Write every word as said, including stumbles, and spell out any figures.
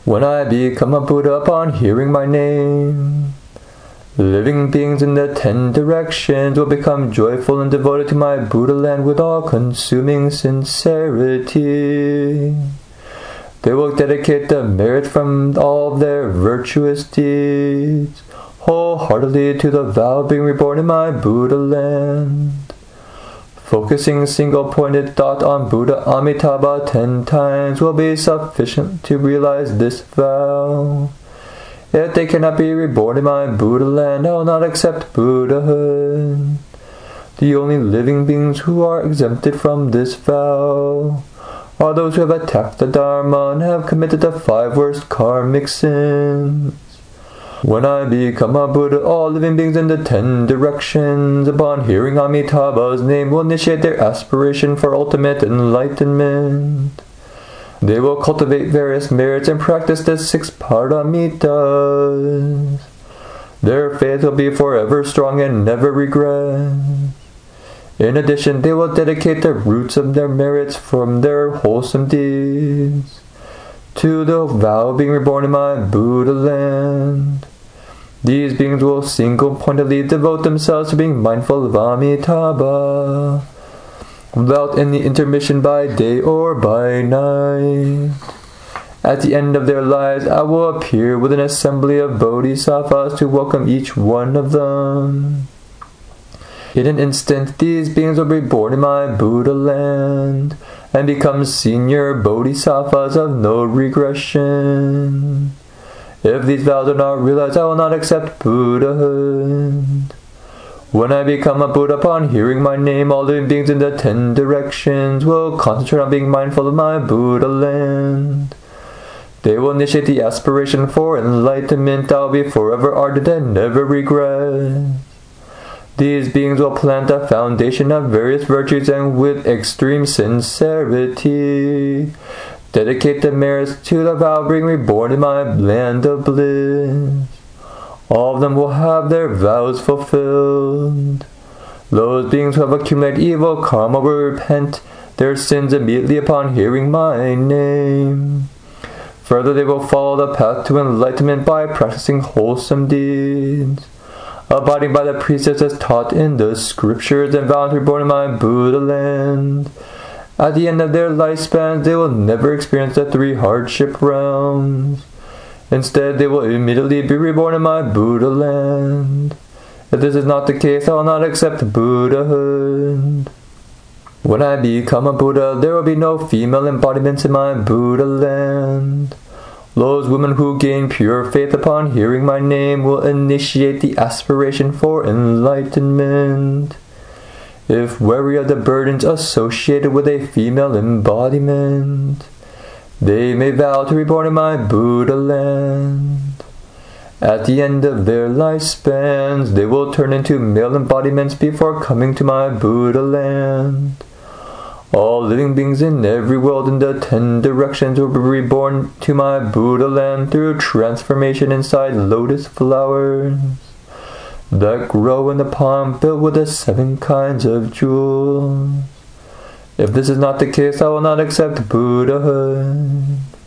When I become a Buddha upon hearing my name, living beings in the ten directions will become joyful and devoted to my Buddha land with all-consuming sincerity. They will dedicate the merit from all their virtuous deeds wholeheartedly to the vow of being reborn in my Buddha land. Focusing single-pointed thought on Buddha Amitabha ten times will be sufficient to realize this vow. If they cannot be reborn in my Buddha land, I will not accept Buddhahood. The only living beings who are exempted from this vow are those who have attacked the Dharma and have committed the five worst karmic sins. When I become a Buddha, all living beings in the ten directions, upon hearing Amitabha's name, will initiate their aspiration for ultimate enlightenment. They will cultivate various merits and practice the six paramitas. Their faith will be forever strong and never regress. In addition, they will dedicate the roots of their merits from their wholesome deeds to the vow of being reborn in my Buddha land. These beings will single-pointedly devote themselves to being mindful of Amitabha, without any intermission by day or by night. At the end of their lives, I will appear with an assembly of bodhisattvas to welcome each one of them. In an instant, these beings will be born in my Buddha land and become senior bodhisattvas of no regression. If these vows are not realized, I will not accept Buddhahood. When I become a Buddha, upon hearing my name, all living beings in the ten directions will concentrate on being mindful of my Buddha land. They will initiate the aspiration for enlightenment. I will be forever ardent and never regret. These beings will plant a foundation of various virtues and with extreme sincerity dedicate the merits to the vow of being reborn in my land of bliss. All of them will have their vows fulfilled. Those beings who have accumulated evil karma will repent their sins immediately upon hearing my name. Further, they will follow the path to enlightenment by practicing wholesome deeds, abiding by the precepts as taught in the scriptures, and vowing to be born in my Buddha land. At the end of their lifespans, they will never experience the three hardship realms. Instead, they will immediately be reborn in my Buddha land. If this is not the case, I will not accept Buddhahood. When I become a Buddha, there will be no female embodiments in my Buddha land. Those women who gain pure faith upon hearing my name will initiate the aspiration for enlightenment. If weary of the burdens associated with a female embodiment, they may vow to be born in my Buddha land. At the end of their lifespans, they will turn into male embodiments before coming to my Buddha land. All living beings in every world in the ten directions will be reborn to my Buddha land through transformation inside lotus flowers that grow in the palm filled with the seven kinds of jewels. If this is not the case, I will not accept Buddhahood.